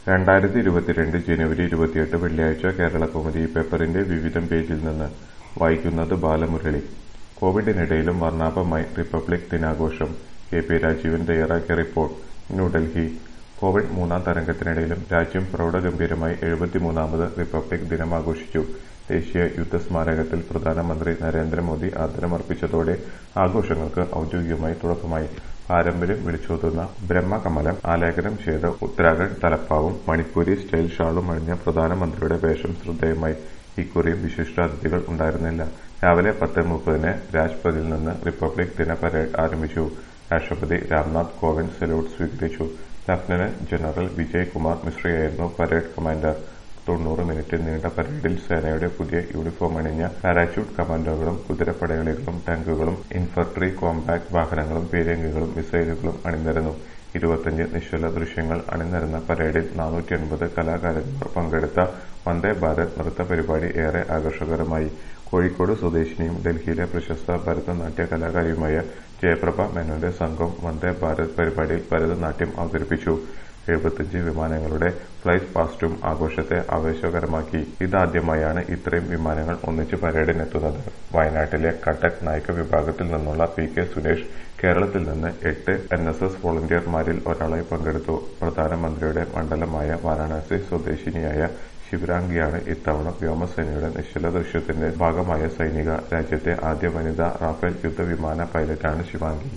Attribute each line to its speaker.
Speaker 1: 2022 ജനുവരി 28 വെള്ളിയാഴ്ച കേരളകൗമുദി പേപ്പറിന്റെ വിവിധം പേജിൽ നിന്ന് വായിക്കുന്നത് ബാലമുരളി. കോവിഡിനിടയിലും വർണ്ണാഭമായി റിപ്പബ്ലിക് ദിനാഘോഷം. കെ പി രാജീവൻ തയ്യാറാക്കിയ റിപ്പോർട്ട്. ന്യൂഡൽഹി. കോവിഡ് മൂന്നാം തരംഗത്തിനിടയിലും രാജ്യം പ്രൗഢഗംഭീരമായി 73ാമത് റിപ്പബ്ലിക് ദിനം ആഘോഷിച്ചു. ദേശീയ യുദ്ധസ്മാരകത്തിൽ പ്രധാനമന്ത്രി നരേന്ദ്രമോദി ആദരമർപ്പിച്ചതോടെ ആഘോഷങ്ങൾക്ക് ഔദ്യോഗികമായി തുടക്കമായി. പാരമ്പര്യം വിളിച്ചോതുന്ന ബ്രഹ്മകമലം ആലേഖനം ചെയ്ത ഉത്തരാഖണ്ഡ് തലപ്പാവും മണിപ്പൂരി സ്റ്റൈൽ ഷാളും അണിഞ്ഞ പ്രധാനമന്ത്രിയുടെ വേഷം ശ്രദ്ധേയമായി. ഇക്കുറിയും വിശിഷ്ടാതിഥികൾ ഉണ്ടായിരുന്നില്ല. രാവിലെ 10:30-ന് രാജ്പഥിൽ നിന്ന് റിപ്പബ്ലിക് ദിന പരേഡ് ആരംഭിച്ചു. രാഷ്ട്രപതി രാംനാഥ് കോവിന്ദ് സല്യൂട്ട് സ്വീകരിച്ചു. ലഫ്റ്റനന്റ് ജനറൽ വിജയ് കുമാർ മിശ്രയായിരുന്നു പരേഡ് കമാൻഡർ. 90 മിനിറ്റ് നീണ്ട പരേഡിൽ സേനയുടെ പുതിയ യൂണിഫോം അണിഞ്ഞ പാരാച്യൂട്ട് കമാൻഡോകളും കുതിരപ്പടയാളികളും ടാങ്കുകളും ഇൻഫൻട്രി കോംബാറ്റ് വാഹനങ്ങളും പീരങ്കികളും മിസൈലുകളും അണിനിരന്നു. 25 നിശ്ചല ദൃശ്യങ്ങൾ അണിനിരന്ന പരേഡിൽ 480 കലാകാരന്മാർ പങ്കെടുത്ത വന്ദേ ഭാരത് നൃത്ത പരിപാടി ഏറെ ആകർഷകരമായി. കോഴിക്കോട് സ്വദേശിനിയും ഡൽഹിയിലെ പ്രശസ്ത ഭരതനാട്യ കലാകാരിയുമായ ജയപ്രഭ മേനോന്റെ സംഘം വന്ദേ ഭാരത് പരിപാടിയിൽ ഭരതനാട്യം അവതരിപ്പിച്ചു. 75 വിമാനങ്ങളുടെ ഫ്ലൈറ്റ് പാസ്റ്റും ആഘോഷത്തെ ആവേശകരമാക്കി. ഇതാദ്യമായാണ് ഇത്രയും വിമാനങ്ങൾ ഒന്നിച്ച് പരേഡിനെത്തുന്നത്. വയനാട്ടിലെ കട്ടക് നായ്ക്ക വിഭാഗത്തിൽ നിന്നുള്ള പി.കെ. സുരേഷ് കേരളത്തിൽ നിന്ന് 8 NSS വോളണ്ടിയർമാരിൽ ഒരാളായി പങ്കെടുത്തു. പ്രധാനമന്ത്രിയുടെ മണ്ഡലമായ വാരാണസി സ്വദേശിനിയായ ശിവരാംഗിയാണ് ഇത്തവണ വ്യോമസേനയുടെ നിശ്ചല ദൃശ്യത്തിന്റെ ഭാഗമായ സൈനിക. രാജ്യത്തെ ആദ്യ വനിതാ റാഫേൽ യുദ്ധവിമാന പൈലറ്റാണ് ശിവാംഗി.